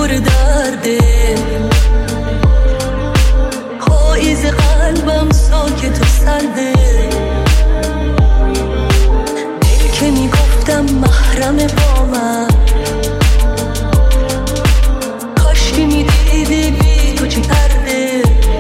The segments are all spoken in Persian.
پر درده، پاییز قلبم ساکت و سرده. دل که میگفتم محرم با من، کاش که میدیدی بی تو چی کرده.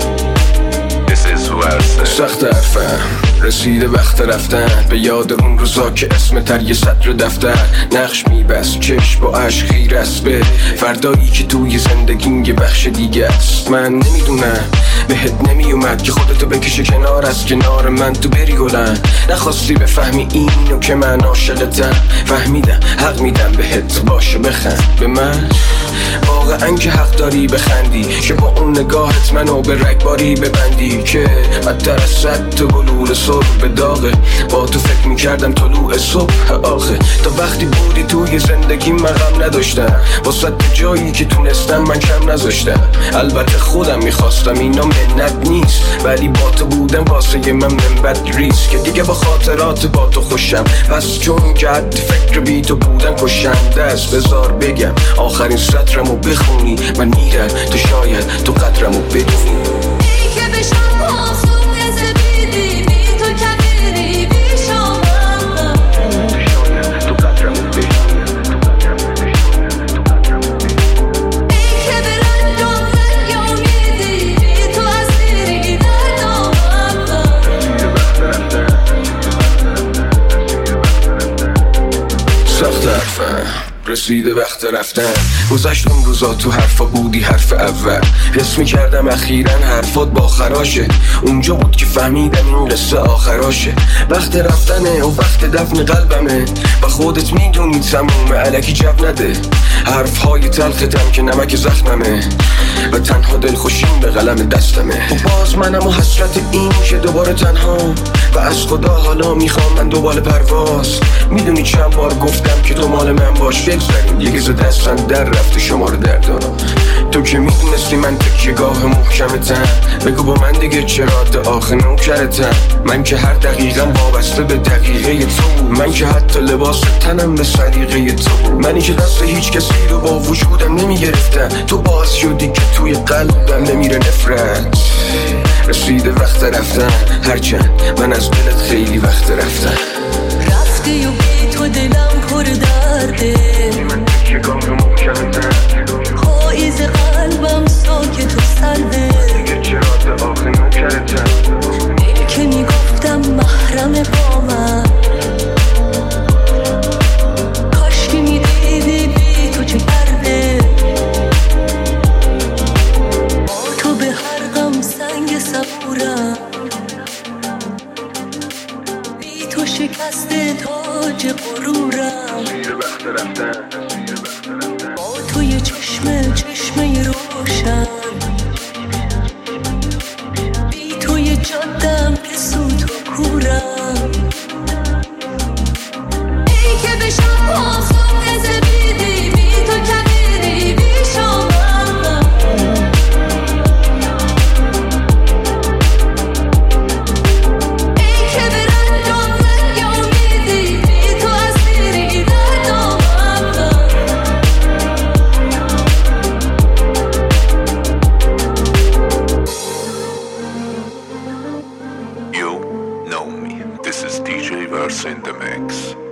سخت حرفم رسیده وقت رفتن، به یاد اون روزا که اسم تر یه سطر دفتر نقش میبست، چشم با عشق خیر است به فردایی که توی زندگیم یه بخش دیگه است. من نمیدونم بهت نمیومد که خودتو بکشه کنار از کنار من تو بری گلن. نخواستی بفهمی اینو که من عاشقتم، فهمیدم حق میدم بهت باشه بخند به من. واقعا که حق داری بخندی که با اون نگاهت منو به رگباری ببندی که بدتر از صد تو بلور صبح به داغه. با تو فکر میکردم طلوع صبح آخه، تا وقتی بودی توی زندگی من غم نداشتم، واسه جایی که تونستم من کم نذاشتم. البته خودم میخواستم اینا منت نیست، ولی با تو بودم واسه من منبت ریست که دیگه با خاطرات با تو خوشم. پس چون که حد فکر بی تو بودن کشنده است، بذار بگم آخرین سطرمو بخونی. من میرم تو شاید تو قدرمو بدونی. ای که بشم آسون زبیدی بی تو کبیری بی شامم، تو قدرمو بدونی. ای که به رنجام رنگ امیدی بی تو اسیری در دامم. سخت حرفم رسیده وقت رفتن، گذشت اون روزا تو حرفا بودی حرف اول، حس میکردم اخیراً حرفات با خراشه. اونجا بود که فهمیدم این قصه آخراشه. وقت رفتنه و وقت دفن قلبمه، و خودت میدونی تموم علکی جب نده. حرفهای تلختم که نمک زخممه، و تنها دلخوشیم به قلم دستمه. و باز منم و حسرت این که دوباره تنها، و از خدا حالا میخوام من دوباره پرواز. میدونی چند بار گفتم که تو مال من باش، بگذاریم یه گز دستن در رفته شمار دردانم. تو که میدونستی من تکیه‌گاه محکمتم، بگو با من دیگه چرا تا آخر نوکرتم. من که هر دقیقم وابسته به دقیقه تو، من که حتی لباس تنم به سلیقه تو. منی که دست هیچ کسی رو با وجودم نمیگرفتم، تو باعث شدی که توی قلبم نمیره نفرت. رسیده وقت رفتن، هرچند من از دلت خیلی وقت رفتم. رفتی و بی تو دلم پر درده، من تکیه‌گاه محکمتم، پاییز قلبم ساکت و سرده. دیگه چرا تا آخر نوکرتم. دل که میگفتم محرم با من، کاش که میدیدی بی تو چه کرده. با تو به هر غم سنگ صبورم، بی تو شکست تاج غرورم. با تو یه چشمه روشن، بی تو یه جادم که سوت و کورم. ای که بشم آسون زبیدی بی تو کبیری بی شامم، ای که به رنجام رنگ امیدی بی تو اسیری در دامم. You know me. This is DJ Verse in the mix.